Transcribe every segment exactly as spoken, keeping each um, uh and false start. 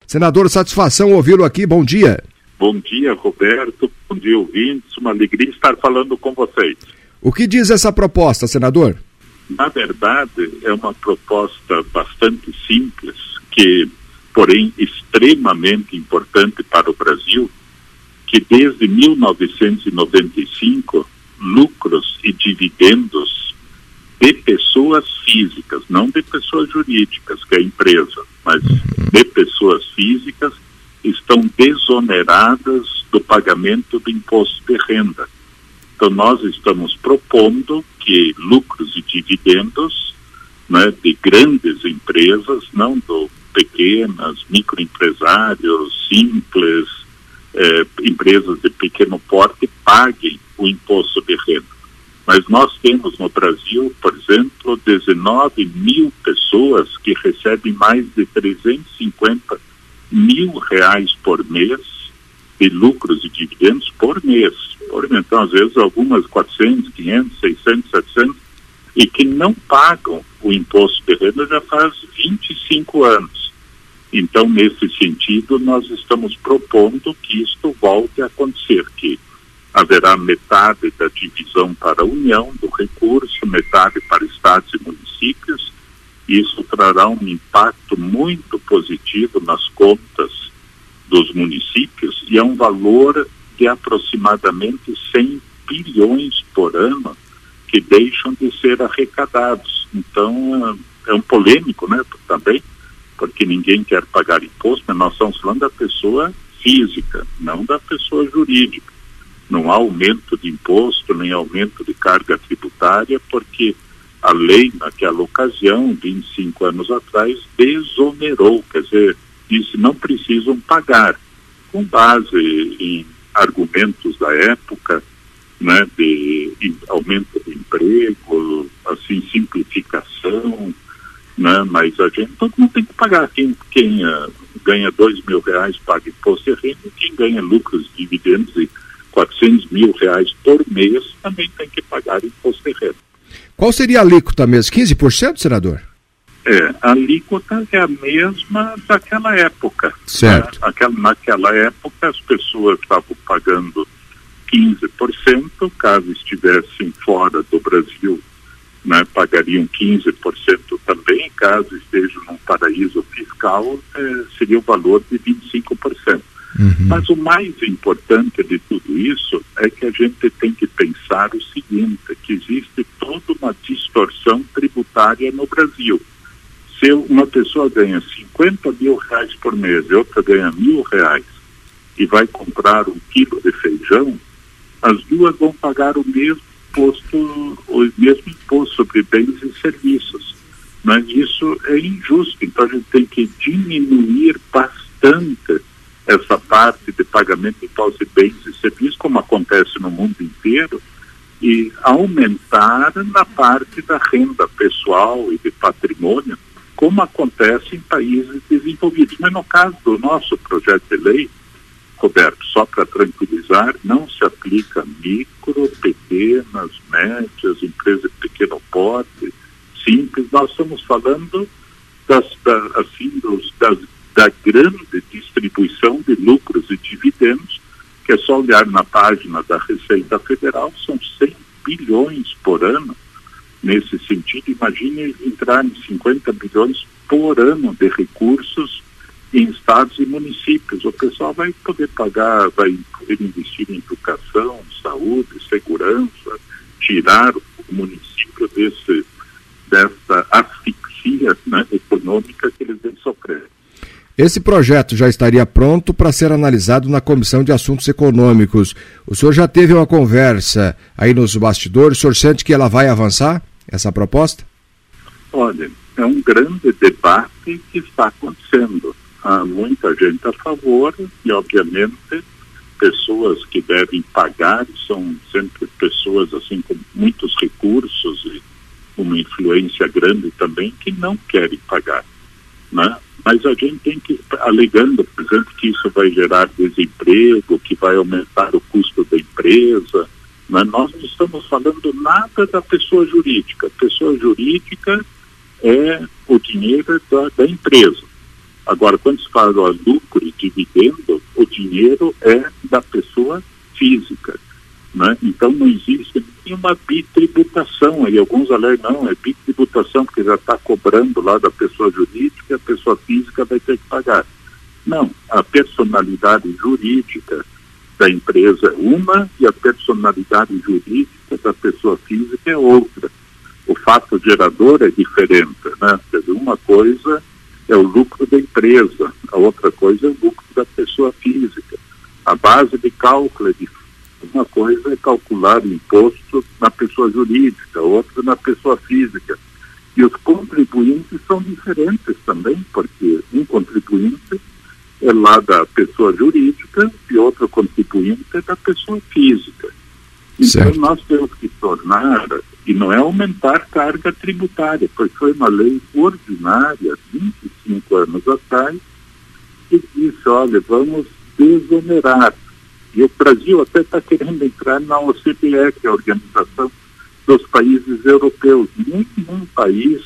Senador, satisfação ouvi-lo aqui, bom dia. Bom dia, Roberto, bom dia, ouvintes, uma alegria estar falando com vocês. O que diz essa proposta, senador? Na verdade, é uma proposta bastante simples, que, porém, extremamente importante para o Brasil, que desde mil novecentos e noventa e cinco, lucros e dividendos de pessoas físicas, não de pessoas jurídicas, que é a empresa, mas de pessoas físicas, estão desoneradas do pagamento do imposto de renda. Então, nós estamos propondo que lucros e dividendos, né, de grandes empresas, não do pequenas, microempresários, simples, eh, empresas de pequeno porte, paguem o imposto de renda. Mas nós temos no Brasil, por exemplo, dezenove mil pessoas que recebem mais de trezentos e cinquenta mil reais por mês de lucros e dividendos por mês. Por mês. Então, às vezes, algumas quatrocentos, quinhentos, seiscentos, setecentos, e que não pagam o imposto de renda já faz vinte e cinco anos. Então, nesse sentido, nós estamos propondo que isto volte a acontecer, que haverá metade da divisão para a União do recurso, metade para estados e municípios. Isso trará um impacto muito positivo nas contas dos municípios e é um valor de aproximadamente cem bilhões por ano que deixam de ser arrecadados. Então, é um polêmico, né, também, porque ninguém quer pagar imposto, mas nós estamos falando da pessoa física, não da pessoa jurídica. Não há aumento de imposto, nem aumento de carga tributária, porque a lei, naquela ocasião, vinte e cinco anos atrás, desonerou, quer dizer, disse não precisam pagar, com base em argumentos da época, né, de, de aumento do emprego, assim, simplificação, né, mas a gente, todo mundo tem que pagar. Quem, quem uh, ganha dois mil reais paga imposto de renda, quem ganha lucros, dividendos e quatrocentos mil reais por mês também tem que pagar imposto de renda. Qual seria a alíquota mesmo? quinze por cento, senador? É, a alíquota é a mesma daquela época. Certo. Né? Aquela, naquela época as pessoas estavam pagando quinze por cento, caso estivessem fora do Brasil, né, pagariam quinze por cento também, caso estejam num paraíso fiscal, é, seria o valor de vinte e cinco por cento. Uhum. Mas o mais importante de tudo isso é que a gente tem que pensar o seguinte, que existe toda uma distorção tributária no Brasil. Se uma pessoa ganha cinquenta mil reais por mês e outra ganha mil reais e vai comprar um quilo de feijão, as duas vão pagar o mesmo imposto, o mesmo imposto sobre bens e serviços. Mas isso é injusto, então a gente tem que diminuir bastante essa parte de pagamento de impostos de bens e serviços, como acontece no mundo inteiro, e aumentar na parte da renda pessoal e de patrimônio, como acontece em países desenvolvidos. Mas no caso do nosso projeto de lei, Roberto, só para tranquilizar, não se aplica a micro, pequenas, médias, empresas de pequeno porte, simples. Nós estamos falando das, da, assim, dos, das, da grande distribuição de lucros e dividendos, que é só olhar na página da Receita Federal, são cem bilhões por ano. Nesse sentido, imagine entrar em cinquenta bilhões por ano de recursos em estados e municípios. O pessoal vai poder pagar, vai poder investir em educação, saúde, segurança, tirar o município desse, dessa asfixia, né, econômica que eles vêm sofrendo. Esse projeto já estaria pronto para ser analisado na Comissão de Assuntos Econômicos. O senhor já teve uma conversa aí nos bastidores, o senhor sente que ela vai avançar, essa proposta? Olha, é um grande debate que está acontecendo. Há muita gente a favor e, obviamente, pessoas que devem pagar, são sempre pessoas assim com muitos recursos e uma influência grande também, que não querem pagar, né? Mas a gente tem que, alegando, por exemplo, que isso vai gerar desemprego, que vai aumentar o custo da empresa, né? Nós não estamos falando nada da pessoa jurídica. A pessoa jurídica é o dinheiro da, da empresa. Agora, quando se fala do lucro dividendo, o dinheiro é da pessoa física, né? Então não existe nenhuma bitributação. Aí alguns alegam, não, é bitributação porque já está cobrando lá da pessoa jurídica, a pessoa física vai ter que pagar. Não, a personalidade jurídica da empresa é uma e a personalidade jurídica da pessoa física é outra. O fato gerador é diferente, né? Uma coisa é o lucro da empresa, a outra coisa é o lucro da pessoa física. A base de cálculo é diferente. Uma coisa é calcular o imposto na pessoa jurídica, outra na pessoa física. E os contribuintes são diferentes também, porque um contribuinte é lá da pessoa jurídica e outro contribuinte é da pessoa física. Então certo. Nós temos que tornar, e não é aumentar carga tributária, porque foi uma lei ordinária, vinte e cinco anos atrás, que disse, olha, vamos desonerar. E o Brasil até está querendo entrar na O C D E, que é a Organização dos Países Europeus. Nenhum país,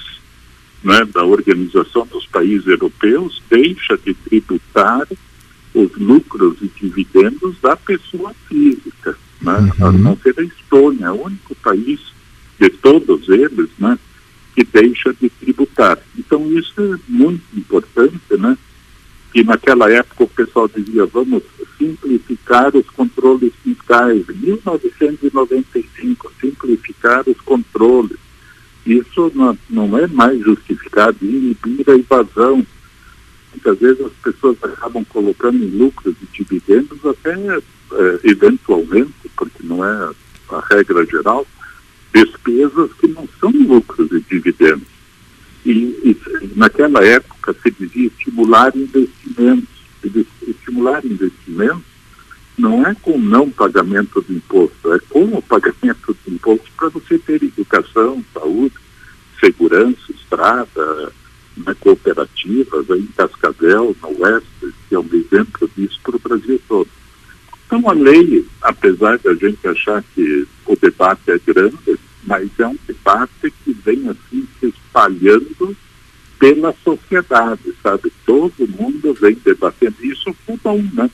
né, da Organização dos Países Europeus deixa de tributar os lucros e dividendos da pessoa física, né? Uhum. A não ser a Estônia, é o único país de todos eles, né, que deixa de tributar. Então isso é muito importante, né? E naquela época o pessoal dizia, vamos simplificar os controles fiscais, em mil novecentos e noventa e cinco, simplificar os controles. Isso não, não é mais justificado, inibir a evasão. Muitas vezes as pessoas acabam colocando em lucros e dividendos até é, eventualmente, porque não é a regra geral, despesas que não são lucros e dividendos. E, e naquela época se dizia estimular investimentos. Estimular investimentos não é com não pagamento de imposto, é com o pagamento de imposto para você ter educação, saúde, segurança, estrada, né, cooperativas, aí em Cascavel, no Oeste, que é um exemplo disso para o Brasil todo. Então a lei, apesar de a gente achar que o debate é grande, mas é um debate que vem assim se espalhando pela sociedade, sabe? Todo mundo vem debatendo isso, cada um, né,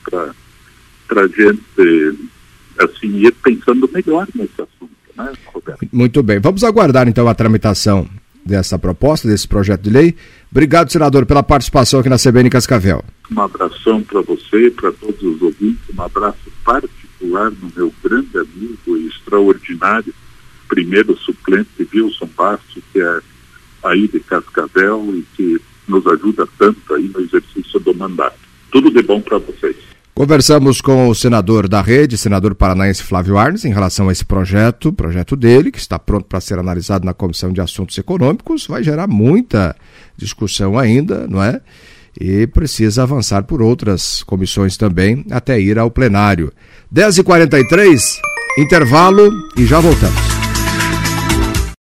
para a gente, assim, ir pensando melhor nesse assunto, né, Roberto? Muito bem. Vamos aguardar, então, a tramitação dessa proposta, desse projeto de lei. Obrigado, senador, pela participação aqui na C B N Cascavel. Um abração para você, para todos os ouvintes, um abraço particular no meu grande amigo e extraordinário primeiro suplente Wilson Bastos, que é aí de Cascavel e que nos ajuda tanto aí no exercício do mandato. Tudo de bom para vocês. Conversamos com o senador da Rede, senador paranaense Flávio Arnes, em relação a esse projeto, projeto dele, que está pronto para ser analisado na Comissão de Assuntos Econômicos, vai gerar muita discussão ainda, não é? E precisa avançar por outras comissões também, até ir ao plenário. dez e quarenta e três, intervalo e já voltamos.